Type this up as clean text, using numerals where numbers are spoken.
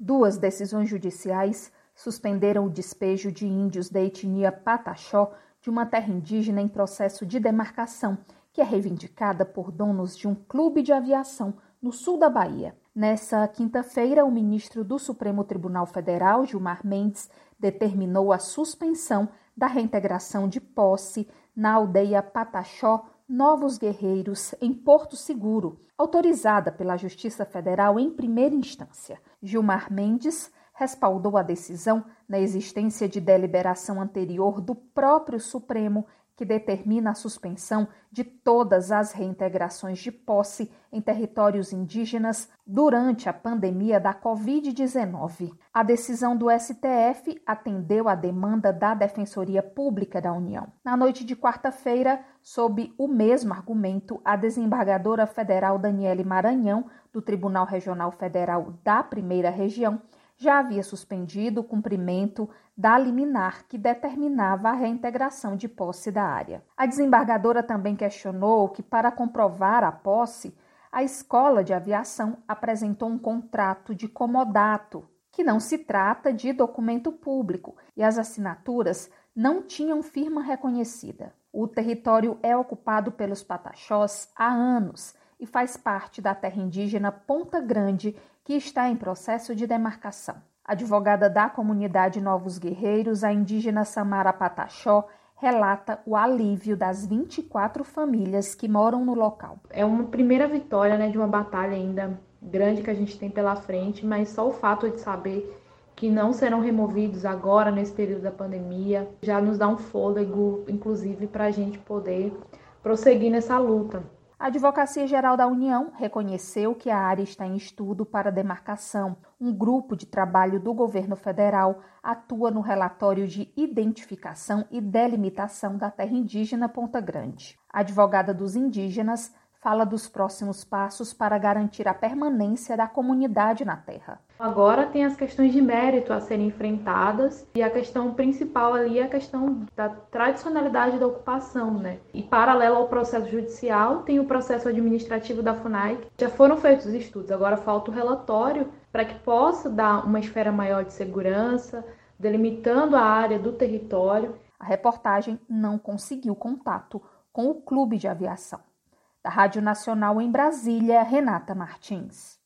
Duas decisões judiciais suspenderam o despejo de índios da etnia Pataxó de uma terra indígena em processo de demarcação, que é reivindicada por donos de um clube de aviação no sul da Bahia. Nessa quinta-feira, o ministro do Supremo Tribunal Federal, Gilmar Mendes, determinou a suspensão da reintegração de posse na aldeia Pataxó Novos Guerreiros, em Porto Seguro, autorizada pela Justiça Federal em primeira instância. Gilmar Mendes respaldou a decisão na existência de deliberação anterior do próprio Supremo, que determina a suspensão de todas as reintegrações de posse em territórios indígenas durante a pandemia da Covid-19. A decisão do STF atendeu à demanda da Defensoria Pública da União. Na noite de quarta-feira, sob o mesmo argumento, a desembargadora federal Daniele Maranhão, do Tribunal Regional Federal da Primeira Região, já havia suspendido o cumprimento da liminar que determinava a reintegração de posse da área. A desembargadora também questionou que, para comprovar a posse, a escola de aviação apresentou um contrato de comodato, que não se trata de documento público, e as assinaturas não tinham firma reconhecida. O território é ocupado pelos Pataxós há anos e faz parte da terra indígena Ponta Grande, que está em processo de demarcação. Advogada da comunidade Novos Guerreiros, a indígena Samara Pataxó, relata o alívio das 24 famílias que moram no local. É uma primeira vitória, de uma batalha ainda grande que a gente tem pela frente, mas só o fato de saber que não serão removidos agora, nesse período da pandemia, já nos dá um fôlego, inclusive, para a gente poder prosseguir nessa luta. A Advocacia Geral da União reconheceu que a área está em estudo para demarcação. Um grupo de trabalho do governo federal atua no relatório de identificação e delimitação da terra indígena Ponta Grande. A advogada dos indígenas fala dos próximos passos para garantir a permanência da comunidade na terra. Agora tem as questões de mérito a serem enfrentadas e a questão principal ali é a questão da tradicionalidade da ocupação, E paralelo ao processo judicial, tem o processo administrativo da FUNAI. Já foram feitos os estudos, agora falta o relatório para que possa dar uma esfera maior de segurança, delimitando a área do território. A reportagem não conseguiu contato com o clube de aviação. Da Rádio Nacional em Brasília, Renata Martins.